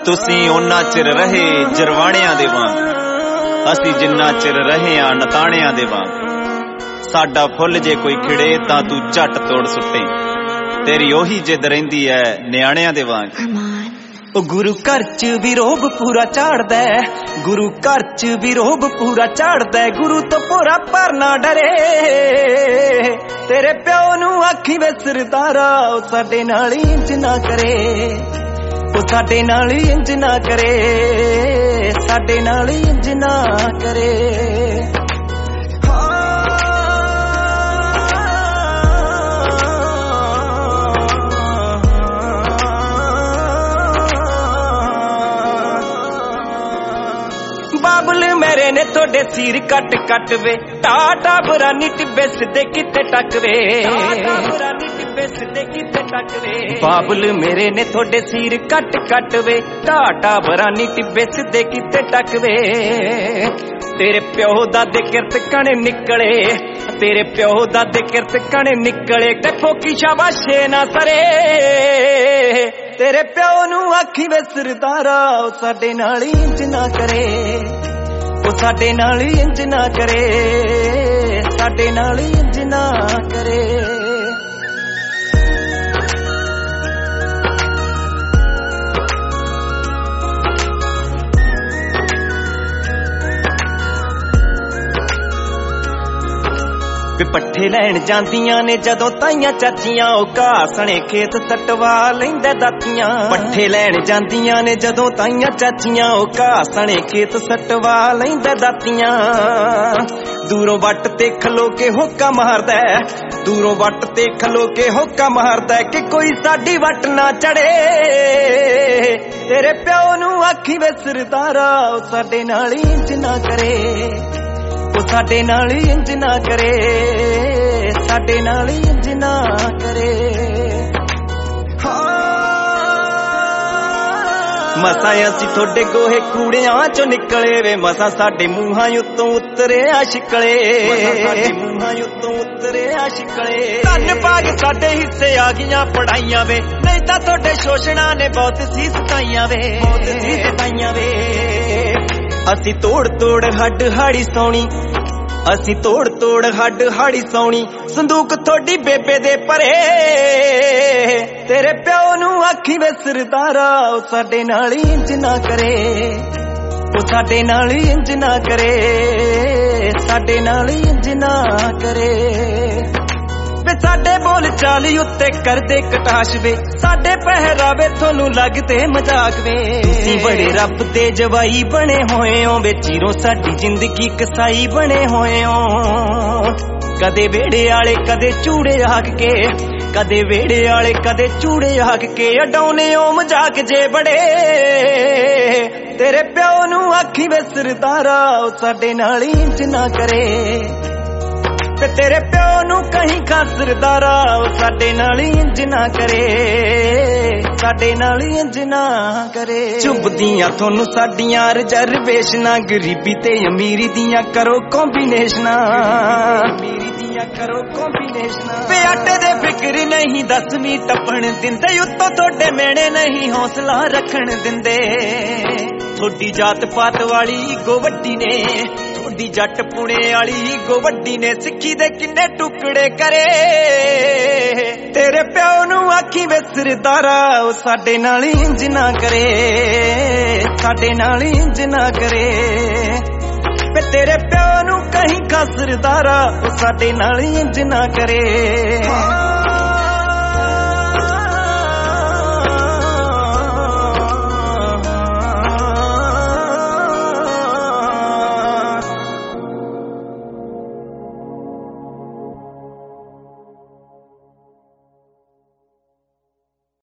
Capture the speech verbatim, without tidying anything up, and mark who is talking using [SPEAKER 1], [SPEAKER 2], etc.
[SPEAKER 1] ਤੁਸੀਂ ਉਹਨਾਂ ਚਿਰ ਰਹੇ ਜਰਵਾਣਿਆਂ ਦੇ ਵਾਂਗ, ਅਸੀਂ ਜਿੰਨਾ ਚਿਰ ਰਹੇ ਆ ਨਤਾਣਿਆਂ ਦੇ ਵਾਂਗ। ਸਾਡਾ ਫੁੱਲ ਜੇ ਕੋਈ ਖਿੜੇ ਤਾਂ ਤੂੰ ਝੱਟ ਤੋੜ ਸੁੱਟੇ, ਤੇਰੀ ਉਹੀ ਜਿੱਦ ਰਹਿੰਦੀ ਐ ਨਿਆਣਿਆਂ ਦੇ ਵਾਂਗ। ਉਹ ਗੁਰੂ ਘਰ ਚ ਵੀ ਰੋਬ ਪੂਰਾ ਝਾੜਦਾ, ਗੁਰੂ ਘਰ ਚ ਵੀ ਰੋਬ ਪੂਰਾ ਝਾੜਦਾ, ਗੁਰੂ ਤੋਂ ਪੂਰਾ ਪਰ ਨਾ ਡਰੇ। ਤੇਰੇ ਪਿਓ ਨੂੰ ਆਖੀ ਵੇ ਸਰਦਾਰਾ, ਉਹ ਸਾਡੇ ਨਾਲ ਇੰਜ ਨਾ ਕਰੇ, ਉਹ ਸਾਡੇ ਨਾਲ ਇੰਜ ਨਾ ਕਰੇ, ਸਾਡੇ ਨਾਲ ਇੰਜ ਨਾ ਕਰੇ। ਬਾਬਲ ਮੇਰੇ ਨੇ ਤੁਹਾਡੇ ਸੀਰ ਕੱਟ ਕੱਟ ਵੇ, ਟਾਟਾ ਬਰਾਨੀ ਟਿੱਬੇ ਸਿੱਧੇ ਕਿਤੇ ਟੱਕਵੇ, ਬਰਾਨੀ ਟਿੱਬੇ ਸਿੱਧੇ ਕਿਤੇ ਟੱਕਵੇ। ਬਾਬਲ ਮੇਰੇ ਨੇ ਤੁਹਾਡੇ ਸੀਰ ਕੱਟ ਕੱਟ ਵੇ, ਟਾਟਾ ਬਰਾਨੀ ਟਿੱਬੇ ਸਿੱਧੇ ਕਿਤੇ ਟੱਕਵੇ। ਤੇਰੇ ਪਿਓ ਦਾ ਦੇ ਕਿਰਤ ਕਣੇ ਨਿਕਲੇ, ਤੇਰੇ ਪਿਓ ਦਾ ਦੇ ਕਿਰਤ ਕਣੇ ਨਿਕਲੇ, ਤੇ ਫੋਕੀ ਸ਼ਾਬਾਸ਼ੇ ਨਾ ਸਰੇ। ਤੇਰੇ ਪਿਓ ਨੂੰ ਆਖੀ ਵੇ ਸਰਦਾਰਾ, ਉਹ ਸਾਡੇ ਨਾਲ ਇੰਜ ਨਾ ਕਰੇ, ਉਹ ਸਾਡੇ ਨਾਲ ਇੰਜ ਨਾ ਕਰੇ, ਸਾਡੇ ਨਾਲ ਇੰਜ ਨਾ ਕਰੇ। ਪੱਠੇ ਲੈਣ ਜਾਂਦੀਆਂ ਨੇ ਜਦੋਂ ਤਾਈਆਂ ਚਾਚੀਆਂ, ਉਹ ਘਾਸਣੇ ਖੇਤ ਸਟਵਾ ਲੈਂਦਾ ਦਾਤੀਆਂ। ਪੱਠੇ ਲੈਣ ਜਾਂਦੀਆਂ ਨੇ ਜਦੋਂ ਤਾਈਆਂ ਚਾਚੀਆਂ, ਉਹ ਘਾਸਣੇ ਖੇਤ ਸਟਵਾ ਲੈਂਦਾ ਦਾਤੀਆਂ। ਦੂਰੋਂ ਵੱਟ ਤੇ ਖਲੋ ਕੇ ਹੋਕਾ ਮਾਰਦਾ, ਦੂਰੋਂ ਵੱਟ ਤੇ ਖਲੋ ਕੇ ਹੋਕਾ ਮਾਰਦਾ, ਕਿ ਕੋਈ ਸਾਡੀ ਵੱਟ ਨਾ ਚੜੇ। ਤੇਰੇ ਪਿਓ ਨੂੰ ਆਖੀ ਵੇ ਸਰਦਾਰਾ, ਉਹ ਸਾਡੇ ਨਾਲ ਇੰਜ ਨਾ ਕਰੇ, ਉਹ ਸਾਡੇ ਨਾਲ ਇੰਜ ਨਾ ਕਰੇ, ਸਾਡੇ ਨਾਲ ਇੰਜ ਨਾ ਕਰੇ। ਮਸਾਂ ਅਸੀਂ ਤੁਹਾਡੇ ਗੋਹੇ ਕੂੜਿਆਂ ਚੋਂ ਨਿਕਲੇ ਵੇ, ਮਸਾਂ ਸਾਡੇ ਮੂੰਹਾਂ ਉੱਤੋਂ ਉਤਰਿਆ ਸ਼ਿਕਲੇ, ਸਾਡੇ ਮੂੰਹਾਂ ਉੱਤੋਂ ਉਤਰਿਆ ਸ਼ਿਕਲੇ। ਧੰਨ ਭਾਗ ਸਾਡੇ ਹਿੱਸੇ ਆ ਗਈਆਂ ਪੜਾਈਆਂ ਵੇ, ਨਹੀਂ ਤਾਂ ਤੁਹਾਡੇ ਸ਼ੋਸ਼ਣਾ ਨੇ ਬਹੁਤ ਸੀ ਸਤਾਈਆਂ ਵੇ, ਬਹੁਤ ਸੀ ਸਤਾਈਆਂ ਵੇ। ਅਸੀਂ ਤੋੜ ਤੋੜ ਹੱਡ ਹਾੜੀ ਸੌਣੀ, ਅਸੀਂ ਤੋੜ ਤੋੜ ਹੱਡ ਹਾੜੀ ਸੌਣੀ, ਸੰਦੂਕ ਤੁਹਾਡੀ ਬੇਬੇ ਦੇ ਭਰੇ। ਤੇਰੇ ਪਿਓ ਨੂੰ ਆਖੀ ਵੇ ਸਰਦਾਰਾ, ਉਹ ਸਾਡੇ ਨਾਲ ਇੰਜ ਨਾ ਕਰੇ, ਉਹ ਸਾਡੇ ਨਾਲ ਇੰਜ ਨਾ ਕਰੇ, ਸਾਡੇ ਨਾਲ ਇੰਜ ਨਾ ਕਰੇ। ਵੇ ਸਾਡੇ ਬੋਲ ਚਾਲੀ ਉੱਤੇ ਕਰਦੇ ਕਟਾਸ਼ ਵੇ, ਸਾਡੇ ਪਹਿਰਾਵੇ ਤੁਹਾਨੂੰ ਲੱਗਦੇ ਮਜ਼ਾਕ ਵੇ। ਤੁਸੀਂ ਬੜੇ ਰੱਬ ਦੇ ਜਵਾਈ ਬਣੇ ਹੋਏ ਹੋ ਵੇ, ਚੀਰੋਂ ਸਾਡੀ ਜ਼ਿੰਦਗੀ ਕਸਾਈ ਬਣੇ ਹੋਏ ਹੋ। ਕਦੇ ਵਿਹੜੇ ਵਾਲੇ ਕਦੇ ਚੂੜੇ ਆਖ ਕੇ, ਕਦੇ ਵਿਹੜੇ ਵਾਲੇ ਕਦੇ ਚੂੜੇ ਆਖ ਕੇ, ਅਡਾਉਨੇ ਓ ਮਜ਼ਾਕ ਜੇ ਬੜੇ। ਤੇਰੇ ਪਿਓ ਨੂੰ ਆਖੀ ਵੇ ਸਰਦਾਰਾ, ਉਹ ਸਾਡੇ ਨਾਲ ਇੰਜ ਨਾ ਕਰੇ, ਤੇ ਤੇਰੇ ਪਿਓ ਨੂੰ ਕਹੀਂ ਖਾ ਸਰਦਾਰਾ, ਉਹ ਸਾਡੇ ਨਾਲ ਇੰਜ ਨਾ ਕਰੇ, ਸਾਡੇ ਨਾਲ ਇੰਜ ਨਾ ਕਰੇ। ਚੁੱਭਦੀਆਂ ਤੁਹਾਨੂੰ ਸਾਡੀਆਂ ਰਿਜ਼ਰਵੇਸ਼ਨਾਂ, ਗਰੀਬੀ ਤੇ ਅਮੀਰੀ ਦੀਆਂ ਕਰੋ ਕੰਬੀਨੇਸ਼ਨਾਂ, ਅਮੀਰੀ ਦੀਆਂ ਕਰੋ ਕੰਬੀਨੇਸ਼ਨਾਂ। ਵੇ ਆਟੇ ਦੇ ਫਿਕਰ ਨਹੀਂ ਦਸਵੀਂ ਟੱਪਣ ਦਿੰਦੇ, ਉੱਤੋਂ ਤੁਹਾਡੇ ਮੇਣੇ ਨਹੀਂ ਹੌਸਲਾ ਰੱਖਣ ਦਿੰਦੇ। ਤੁਹਾਡੀ ਜਾਤ ਪਾਤ ਵਾਲੀ ਗੋ ਵੱਡੀ ਨੇ, ਤੁਹਾਡੀ ਜੱਟ ਪੁਣੇ ਵਾਲੀ ਗੋ ਵੱਡੀ ਨੇ, ਸਿੱਖੀ ਦੇ ਕਿੰਨੇ ਟੁਕੜੇ ਕਰੇ। ਤੇਰੇ ਪਿਓ ਨੂੰ ਆਖੀ ਵੇ ਸਰਦਾਰਾ, ਉਹ ਸਾਡੇ ਨਾਲ ਇੰਜ ਨਾ ਕਰੇ, ਸਾਡੇ ਨਾਲ ਇੰਜ ਨਾ ਕਰੇ। ਵੇ ਤੇਰੇ ਪਿਓ ਨੂੰ ਕਹੀਂ ਖਾ ਸਰਦਾਰਾ, ਉਹ ਸਾਡੇ ਨਾਲ ਇੰਜ ਨਾ ਕਰੇ।